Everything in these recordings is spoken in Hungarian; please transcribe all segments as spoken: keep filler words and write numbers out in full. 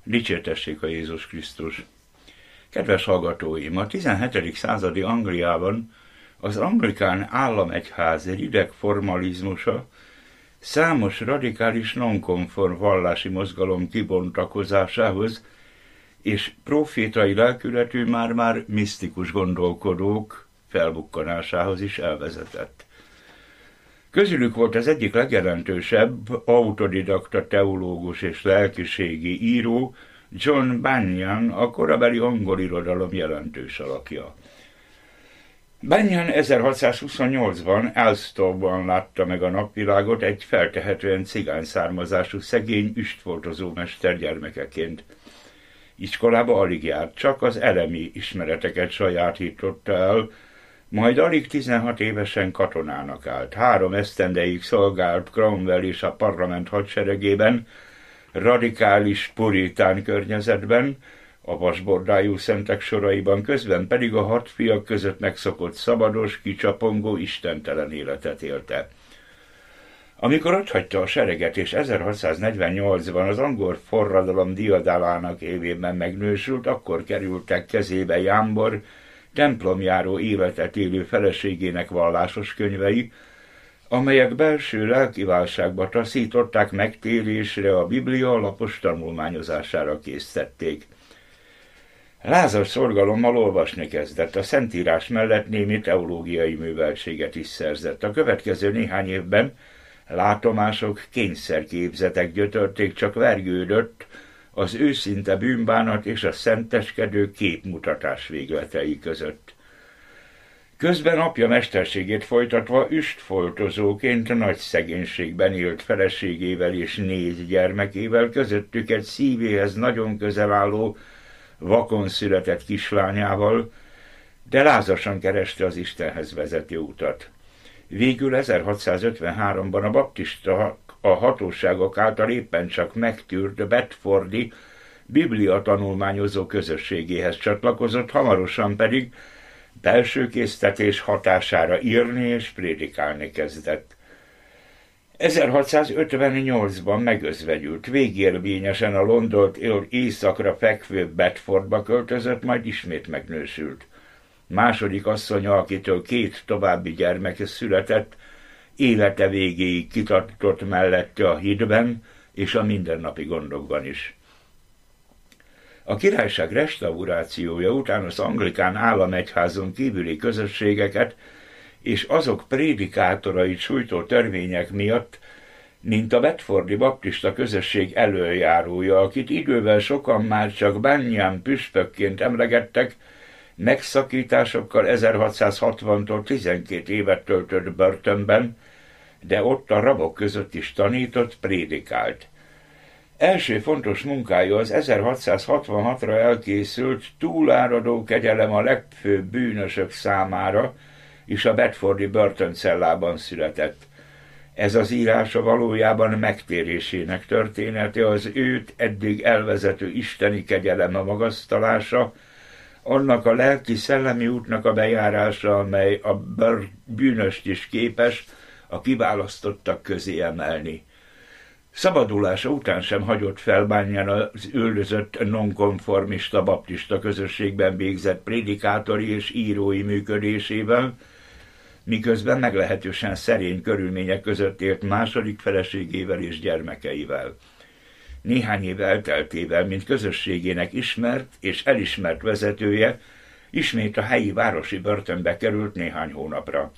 Dicsértessék a Jézus Krisztus! Kedves hallgatóim, a tizenhetedik századi Angliában az anglikán államegyház rideg formalizmusa számos radikális nonkonform vallási mozgalom kibontakozásához és profétai lelkületű már-már misztikus gondolkodók felbukkanásához is elvezetett. Közülük volt az egyik legjelentősebb autodidakta teológus és lelkiségi író, John Bunyan, a korabeli angol irodalom jelentős alakja. Bunyan ezerhatszázhuszonnyolcban Elstow-ban látta meg a napvilágot egy feltehetően cigány származású szegény üstfoltozó mester gyermekeként. Iskolába alig járt, csak az elemi ismereteket sajátította el, majd alig tizenhat évesen katonának állt. Három esztendeig szolgált Cromwell és a parlament hadseregében, radikális puritán környezetben, a vasbordájú szentek soraiban, közben pedig a hat fiak között megszokott szabados, kicsapongó, istentelen életet élte. Amikor otthagyta a sereget és ezerhatszáznegyvennyolcban az angol forradalom diadálának évében megnősült, akkor kerültek kezébe Jámbor, templomjáró életet élő feleségének vallásos könyvei, amelyek belső lelkiválságba taszították, megtérésre, a Biblia alapos tanulmányozására késztették. Lázas szorgalommal olvasni kezdett, a Szentírás mellett némi teológiai műveltséget is szerzett. A következő néhány évben látomások, kényszerképzetek gyötörték, csak vergődött az őszinte bűnbánat és a szenteskedő képmutatás végletei között. Közben apja mesterségét folytatva üstfoltozóként nagy szegénységben élt feleségével és négy gyermekével, közöttük egy szívéhez nagyon közel álló, vakon született kislányával, de lázasan kereste az Istenhez vezető utat. Végül ezerhatszázötvenháromban a baptista a hatóságok által éppen csak megtűrt bedfordi Biblia tanulmányozó közösségéhez csatlakozott, hamarosan pedig belső késztetés hatására írni és prédikálni kezdett. ezerhatszázötvennyolcban megözvegyült, végérvényesen a Londontól északra fekvő Bedfordba költözött, majd ismét megnősült. Második asszonya, akitől két további gyermeke született, élete végéig kitartott mellette a hitben és a mindennapi gondokban is. A királyság restaurációja után az anglikán államegyházon kívüli közösségeket és azok prédikátorait sújtó törvények miatt, mint a bedfordi baptista közösség elöljárója, akit idővel sokan már csak Bunyan püspökként emlegettek, megszakításokkal ezerhatszázhatvantól tizenkét évet töltött börtönben, de ott a rabok között is tanított, prédikált. Első fontos munkája az ezerhatszázhatvanhatra elkészült Túláradó kegyelem a legfőbb bűnösök számára, és a bedfordi börtöncellában született. Ez az írása valójában megtérésének története, az őt eddig elvezető isteni kegyelem a magasztalása, annak a lelki-szellemi útnak a bejárása, amely a bűnöst is képes a kiválasztottak közé emelni. Szabadulása után sem hagyott fel Bunyan az üldözött nonkonformista baptista közösségben végzett prédikátori és írói működésével, miközben meglehetősen szerény körülmények között élt második feleségével és gyermekeivel. Néhány év elteltével, mint közösségének ismert és elismert vezetője, ismét a helyi városi börtönbe került néhány hónapra.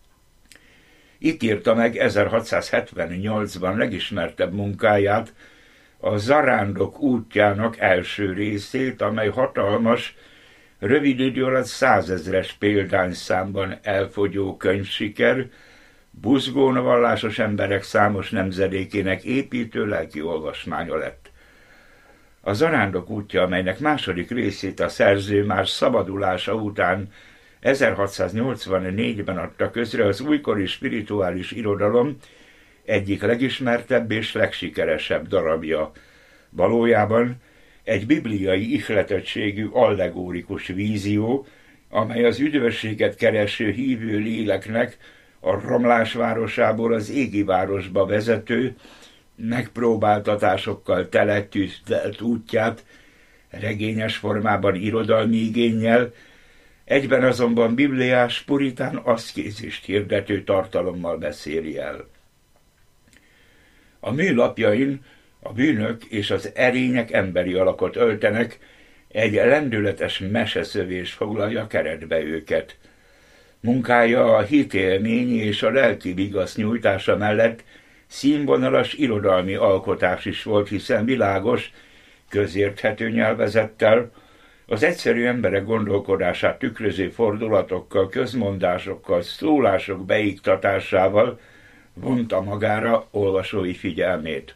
Itt írta meg ezerhatszázhetvennyolcban legismertebb munkáját, a Zarándok útjának első részét, amely hatalmas, rövid idő alatt százezres példányszámban elfogyó könyvsiker, buzgón a vallásos emberek számos nemzedékének építő lelki olvasmánya lett. A Zarándok útja, amelynek második részét a szerző már szabadulása után ezerhatszáznyolcvannégyben adta közre, az újkori spirituális irodalom egyik legismertebb és legsikeresebb darabja. Valójában egy bibliai ihletettségű allegórikus vízió, amely az üdvösséget kereső hívő léleknek a romlás városából az égi városba vezető, megpróbáltatásokkal teletűztelt útját regényes formában irodalmi igénnyel, egyben azonban bibliás, puritán aszkézist hirdető tartalommal beszéli el. A műlapjain a bűnök és az erények emberi alakot öltenek, egy lendületes meseszövés foglalja keretbe őket. Munkája a hitélmény és a lelki vigasz nyújtása mellett színvonalas irodalmi alkotás is volt, hiszen világos, közérthető nyelvezettel, az egyszerű emberek gondolkodását tükröző fordulatokkal, közmondásokkal, szólások beiktatásával vonta magára olvasói figyelmét.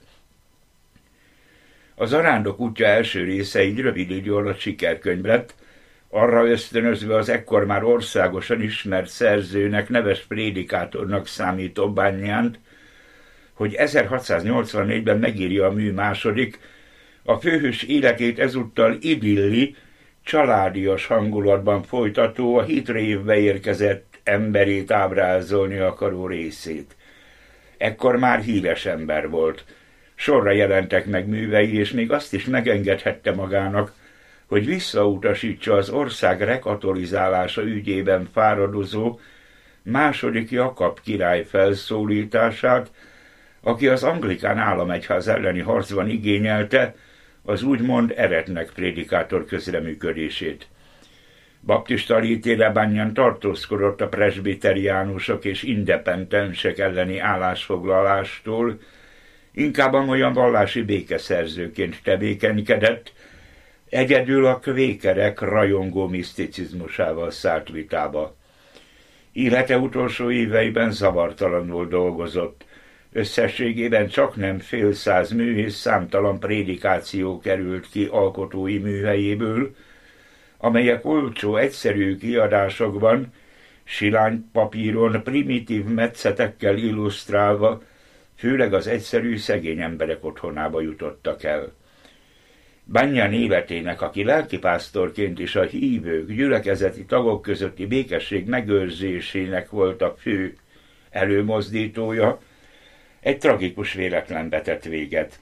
A Zarándok útja első része egy rövid idő alatt sikerkönyv lett, arra ösztönözve az ekkor már országosan ismert szerzőnek, neves prédikátornak számító Bunyan, hogy ezerhatszáznyolcvannégyben megírja a mű második, a főhős életét ezúttal idilli, családias hangulatban folytató, a hitrévbe érkezett emberét ábrázolni akaró részét. Ekkor már híres ember volt. Sorra jelentek meg művei, és még azt is megengedhette magának, hogy visszautasítsa az ország rekatolizálása ügyében fáradozó második Jakab király felszólítását, aki az anglikán államegyház elleni harcban igényelte az úgymond eretnek prédikátor közreműködését. Baptista létére Bunyan tartózkodott a presbiteriánusok és independensek elleni állásfoglalástól, inkább olyan vallási békeszerzőként tevékenykedett, egyedül a kvékerek rajongó miszticizmusával szállt vitába. Élete utolsó éveiben zavartalanul dolgozott. Összességében csaknem fél száz mű és számtalan prédikáció került ki alkotói műhelyéből, amelyek olcsó, egyszerű kiadásokban, silány papíron, primitív metszetekkel illusztrálva, főleg az egyszerű, szegény emberek otthonába jutottak el. Bunyan életének, aki lelkipásztorként is a hívők, gyülekezeti tagok közötti békesség megőrzésének volt a fő előmozdítója, egy tragikus véletlen vetett véget.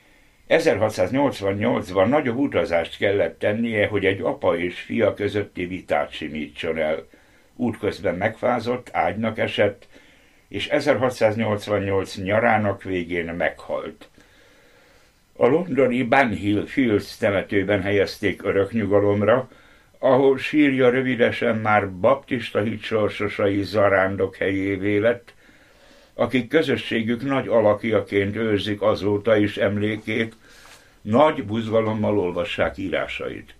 ezerhatszáznyolcvannyolcban nagyobb utazást kellett tennie, hogy egy apa és fia közötti vitát simítson el. Útközben megfázott, ágynak esett, és ezerhatszáznyolcvannyolc nyarának végén meghalt. A londoni Bunhill Fields temetőben helyezték örök nyugalomra, ahol sírja rövidesen már baptista hitsorsosai zarándok helyévé lett, akik közösségük nagy alakjaként őrzik azóta is emlékét, nagy buzgalommal olvassák írásait.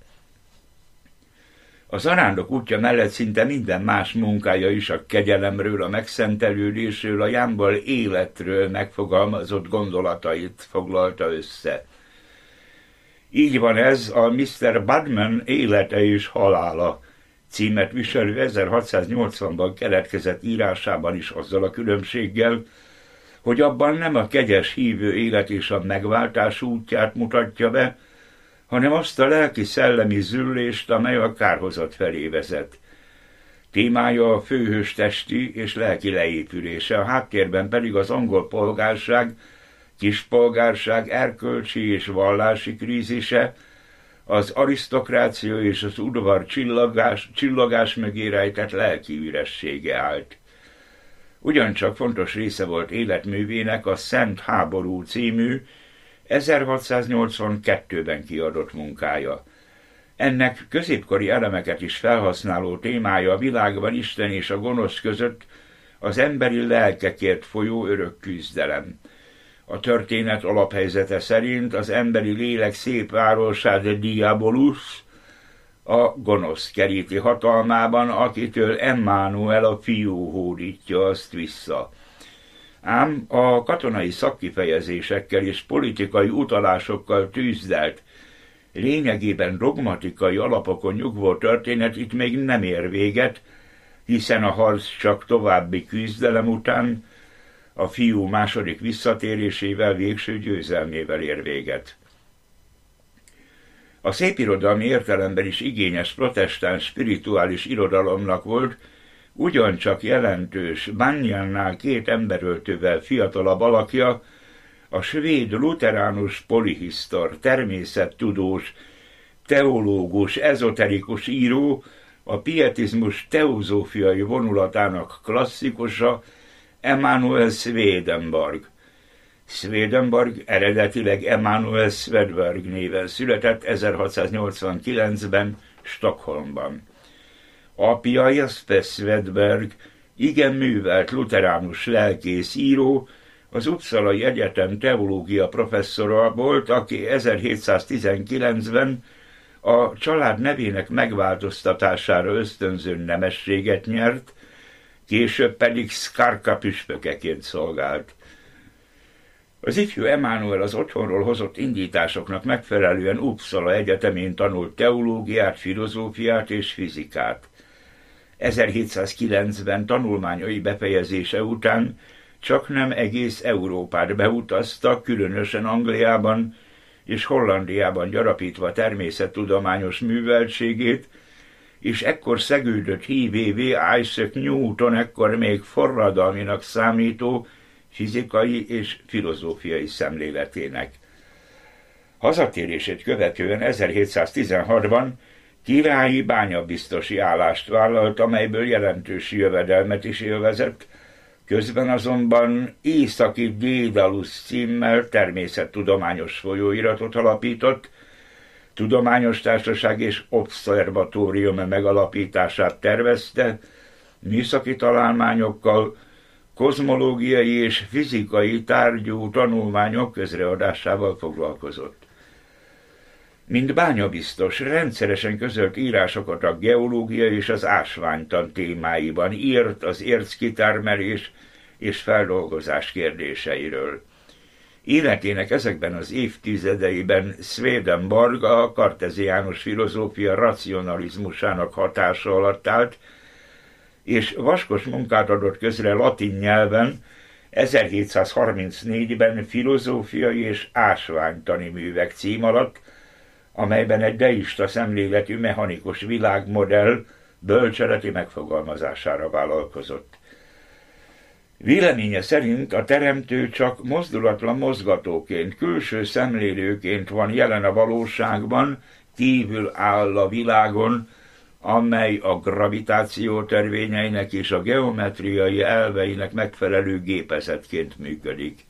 A Zarándok útja mellett szinte minden más munkája is a kegyelemről, a megszentelődésről, a jámbal életről megfogalmazott gondolatait foglalta össze. Így van ez a miszter Budman élete és halála címet viselő ezerhatszáznyolcvanban keletkezett írásában is azzal a különbséggel, hogy abban nem a kegyes hívő élet és a megváltás útját mutatja be, hanem azt a lelki-szellemi züllést, amely a kárhozat felé vezet. Témája a főhős testi és lelki leépülése, a háttérben pedig az angol polgárság, kispolgárság erkölcsi és vallási krízise, az arisztokrácia és az udvar csillagás, csillagás mögé rejtett lelki üressége állt. Ugyancsak fontos része volt életművének a Szent háború című, ezerhatszáznyolcvankettőben kiadott munkája. Ennek középkori elemeket is felhasználó témája a világban Isten és a gonosz között az emberi lelkekért folyó örök küzdelem. A történet alaphelyzete szerint az emberi lélek szép városát Diabolus a gonosz keríti hatalmában, akitől Emmanuel a fiú hódítja azt vissza. Ám a katonai szakkifejezésekkel és politikai utalásokkal tűzdelt, lényegében dogmatikai alapokon nyugvó történet itt még nem ér véget, hiszen a harc csak további küzdelem után a fiú második visszatérésével, végső győzelmével ér véget. A szépirodalmi értelemben is igényes protestáns spirituális irodalomnak volt, ugyancsak jelentős Bunyannál két emberöltővel fiatalabb alakja, a svéd luteránus polihisztor, természettudós, teológus, ezoterikus író, a pietizmus teozófiai vonulatának klasszikusa Emanuel Swedenborg. Swedenborg eredetileg Emanuel Svedberg néven született ezerhatszáznyolcvankilencben Stockholmban. Apja Jesper Svedberg igen művelt luteránus lelkész író, az Uppsalai Egyetem teológia professzora volt, aki ezerhétszáztizenkilencben a család nevének megváltoztatására ösztönző nemességet nyert, később pedig Skarka püspökeként szolgált. Az ifjú Emanuel az otthonról hozott indításoknak megfelelően Uppsala Egyetemén tanult teológiát, filozófiát és fizikát. ezerhétszázkilencben tanulmányai befejezése után csaknem egész Európát beutazta, különösen Angliában és Hollandiában gyarapítva természettudományos műveltségét, és ekkor szegődött hívévé Isaac Newton ekkor még forradalminak számító fizikai és filozófiai szemléletének. Hazatérését követően ezerhétszáztizenhatban királyi bányabiztosi állást vállalt, amelyből jelentős jövedelmet is élvezett, közben azonban Északi Dédalus címmel természettudományos folyóiratot alapított, tudományos társaság és obszervatórium megalapítását tervezte, műszaki találmányokkal, kozmológiai és fizikai tárgyú tanulmányok közreadásával foglalkozott. Mint bányabiztos, rendszeresen közölt írásokat a geológia és az ásványtan témáiban, írt az érckitermelés és feldolgozás kérdéseiről. Életének ezekben az évtizedeiben Swedenborg a karteziánus filozófia racionalizmusának hatása alatt állt, és vaskos munkát adott közre latin nyelven, ezerhétszázharmincnégyben filozófiai és ásványtani művek cím alatt, amelyben egy deista szemléletű mechanikus világmodell bölcseleti megfogalmazására vállalkozott. Véleménye szerint a teremtő csak mozdulatlan mozgatóként, külső szemlélőként van jelen a valóságban, kívül áll a világon, amely a gravitáció törvényeinek és a geometriai elveinek megfelelő gépezetként működik.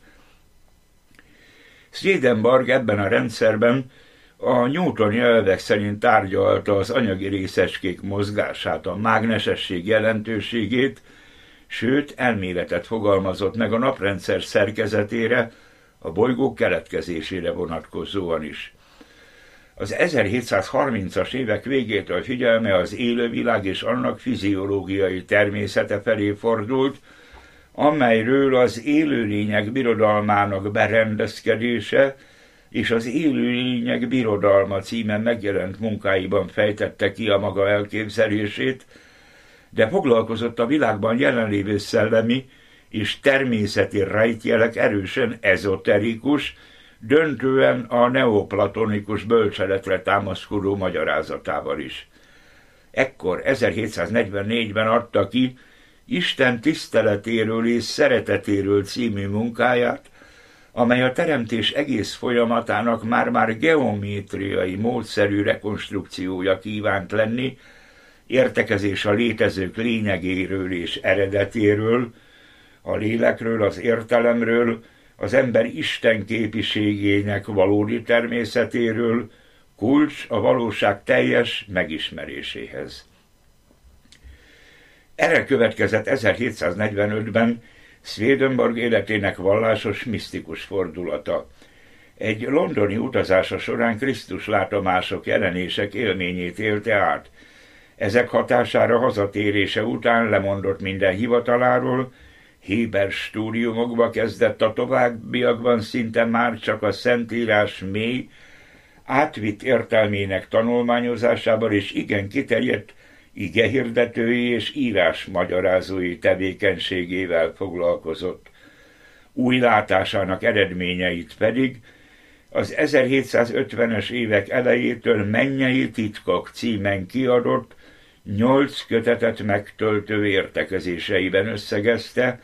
Swedenborg ebben a rendszerben a newtoni elvek szerint tárgyalta az anyagi részecskék mozgását, a mágnesesség jelentőségét, sőt elméletet fogalmazott meg a naprendszer szerkezetére, a bolygók keletkezésére vonatkozóan is. Az ezerhétszázharmincas évek végétől figyelme az élővilág és annak fiziológiai természete felé fordult, amelyről az élőlények birodalmának berendezkedése és az élőlények birodalma címen megjelent munkáiban fejtette ki a maga elképzelését, de foglalkozott a világban jelenlévő szellemi és természeti rejtjelek erősen ezoterikus, döntően a neoplatonikus bölcseletre támaszkodó magyarázatával is. Ekkor ezerhétszáznegyvennégyben adta ki Isten tiszteletéről és szeretetéről című munkáját, amely a teremtés egész folyamatának már-már geométriai módszerű rekonstrukciója kívánt lenni, értekezés a létezők lényegéről és eredetéről, a lélekről, az értelemről, az ember Isten képiségének valódi természetéről, kulcs a valóság teljes megismeréséhez. Erre következett ezerhétszáznegyvenötben Swedenborg életének vallásos, misztikus fordulata. Egy londoni utazása során Krisztus látomások, jelenések élményét élte át. Ezek hatására hazatérése után lemondott minden hivataláról, héber stúdiumokba kezdett, a továbbiakban szinte már csak a Szentírás mély, átvitt értelmének tanulmányozásával és igen kiterjedt igehirdetői és írásmagyarázói tevékenységével foglalkozott. Új látásának eredményeit pedig az ezerhétszázötvenes évek elejétől Mennyei titkok címen kiadott, nyolc kötetet megtöltő értekezéseiben összegezte,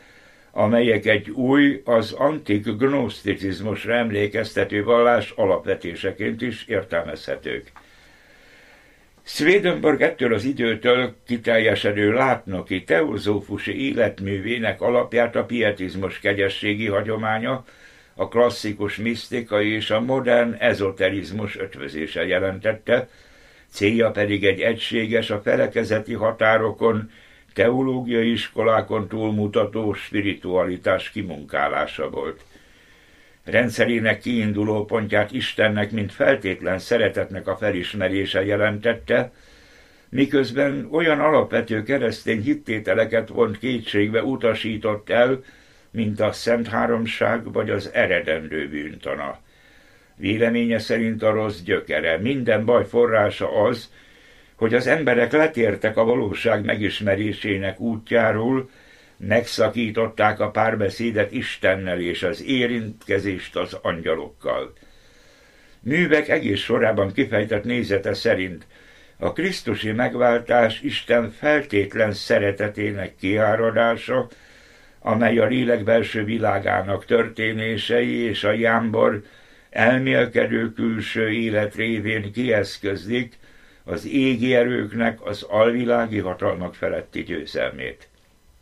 amelyek egy új, az antik gnoszticizmusra emlékeztető vallás alapvetéseként is értelmezhetők. Swedenborg ettől az időtől kiteljesedő látnoki teozófusi életművének alapját a pietizmus kegyességi hagyománya, a klasszikus misztika és a modern ezoterizmus ötvözése jelentette, célja pedig egy egységes, a felekezeti határokon, teológiai iskolákon túlmutató spiritualitás kimunkálása volt. Rendszerének kiinduló pontját Istennek, mint feltétlen szeretetnek a felismerése jelentette, miközben olyan alapvető keresztény hittételeket vont kétségbe utasított el, mint a Szent Háromság vagy az eredendő bűntana. Véleménye szerint a rossz gyökere, minden baj forrása az, hogy az emberek letértek a valóság megismerésének útjáról, megszakították a párbeszédet Istennel és az érintkezést az angyalokkal. Művek egész sorában kifejtett nézete szerint a krisztusi megváltás Isten feltétlen szeretetének kiáradása, amely a lélek belső világának történései és a jámbor elmélkedő külső élet révén kieszközlik az égi erőknek az alvilági hatalmak feletti győzelmét.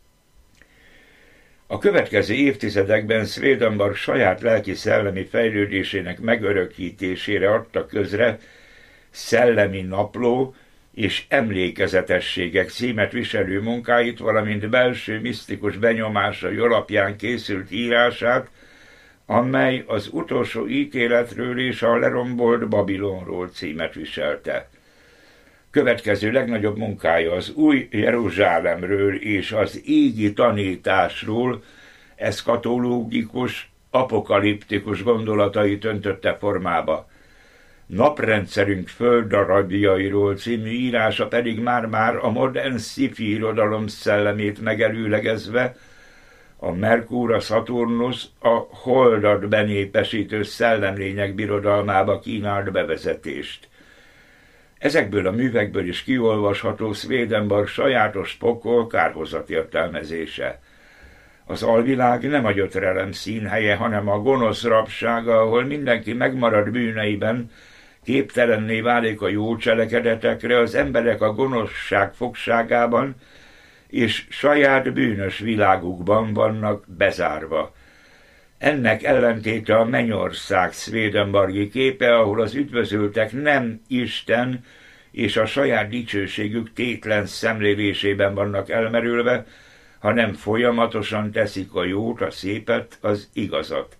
A következő évtizedekben Swedenborg saját lelki-szellemi fejlődésének megörökítésére adta közre Szellemi napló és Emlékezetességek címet viselő munkáit, valamint belső misztikus benyomásai alapján készült írását, amely az utolsó ítéletről és a lerombolt Babilonról címet viselte. Következő legnagyobb munkája az új Jeruzsálemről és az égi tanításról eszkatológikus, apokaliptikus gondolatait öntötte formába. Naprendszerünk földdarabjairól című írása pedig már-már a modern sci-fi irodalom szellemét megelőlegezve a Merkur, a Szaturnusz, a holdat benépesítő szellemlények birodalmába kínált bevezetést. Ezekből a művekből is kiolvasható Swedenborg sajátos pokol kárhozat értelmezése. Az alvilág nem a gyötrelem színhelye, hanem a gonosz rabsága, ahol mindenki megmarad bűneiben, képtelenné válik a jó cselekedetekre, az emberek a gonoszság fogságában, és saját bűnös világukban vannak bezárva. Ennek ellentéte a mennyország Swedenborgi képe, ahol az üdvözültek nem Isten és a saját dicsőségük tétlen szemlélésében vannak elmerülve, hanem folyamatosan teszik a jót, a szépet, az igazat.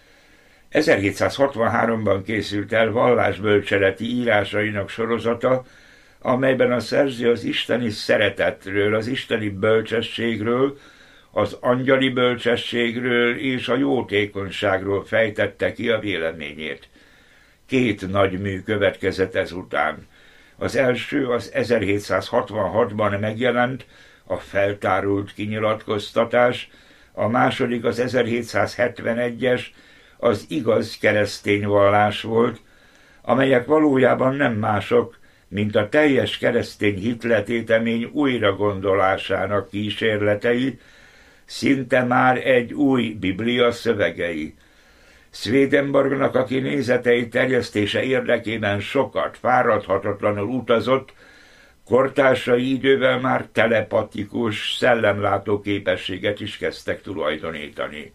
ezerhétszázhatvanháromban készült el vallásbölcseleti írásainak sorozata, amelyben a szerző az isteni szeretetről, az isteni bölcsességről, az angyali bölcsességről és a jótékonyságról fejtette ki a véleményét. Két nagy mű következett ezután. Az első az ezerhétszázhatvanhatban megjelent, a feltárult kinyilatkoztatás, a második az ezerhétszázhetvenegyes, az igaz keresztény vallás volt, amelyek valójában nem mások, mint a teljes keresztény hitletétemény újragondolásának kísérletei, szinte már egy új Biblia szövegei. Swedenborgnak, aki nézetei terjesztése érdekében sokat, fáradhatatlanul utazott, kortársai idővel már telepatikus, szellemlátó képességet is kezdtek tulajdonítani.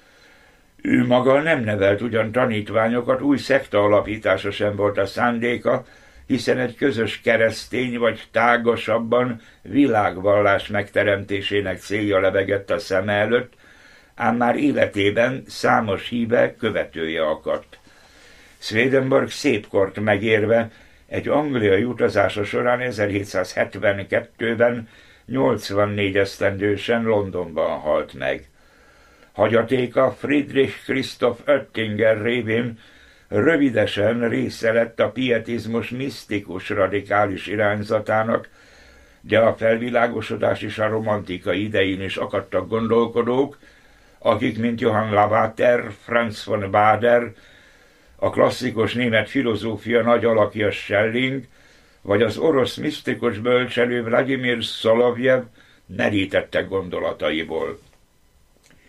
Ő maga nem nevelt ugyan tanítványokat, új szekta alapítása sem volt a szándéka, hiszen egy közös keresztény vagy tágasabban világvallás megteremtésének célja lebegett a szeme előtt, ám már életében számos híve követője akadt. Swedenborg szépkort megérve egy angliai utazása során ezerhétszázhetvenkettőben nyolcvannégy esztendősen Londonban halt meg. Hagyatéka Friedrich Christoph Oettinger révén rövidesen része lett a pietizmus misztikus radikális irányzatának, de a felvilágosodás és a romantika idején is akadtak gondolkodók, akik, mint Johann Lavater, Franz von Baader, a klasszikus német filozófia nagy alakja Schelling, vagy az orosz misztikus bölcselő Vladimir Szolovjev merítettek gondolataiból.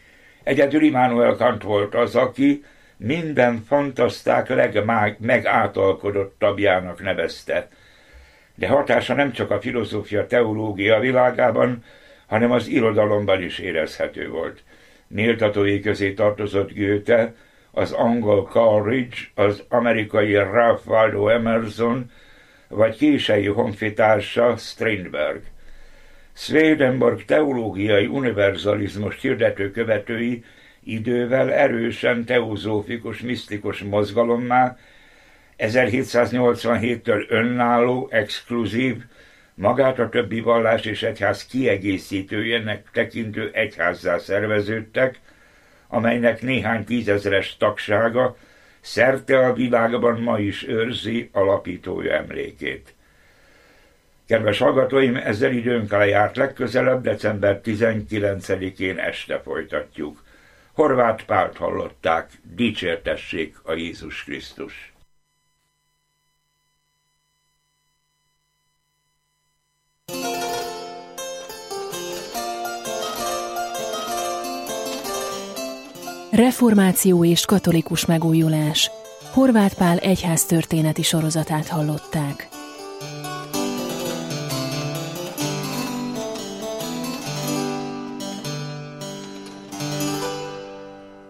Egyedül Immanuel Kant volt az, aki minden fantaszták legmegátalkodottabbjának nevezte. De hatása nem csak a filozófia teológia világában, hanem az irodalomban is érezhető volt. Méltatói közé tartozott Goethe, az angol Coleridge, az amerikai Ralph Waldo Emerson, vagy késői honfitársa Strindberg. Swedenborg teológiai univerzalizmus hirdető követői idővel erősen teozófikus, misztikus mozgalommá, ezerhétszáznyolcvanhéttől önálló, exkluzív, magát a többi vallás és egyház kiegészítőjének tekintő egyházzá szerveződtek, amelynek néhány tízezeres tagsága szerte a világban ma is őrzi alapítója emlékét. Kedves hallgatóim, ezzel időnk lejárt, legközelebb december tizenkilencedikén este folytatjuk. Horváth Pált hallották, dicsértessék a Jézus Krisztus! Reformáció és katolikus megújulás. Horváth Pál egyháztörténeti sorozatát hallották.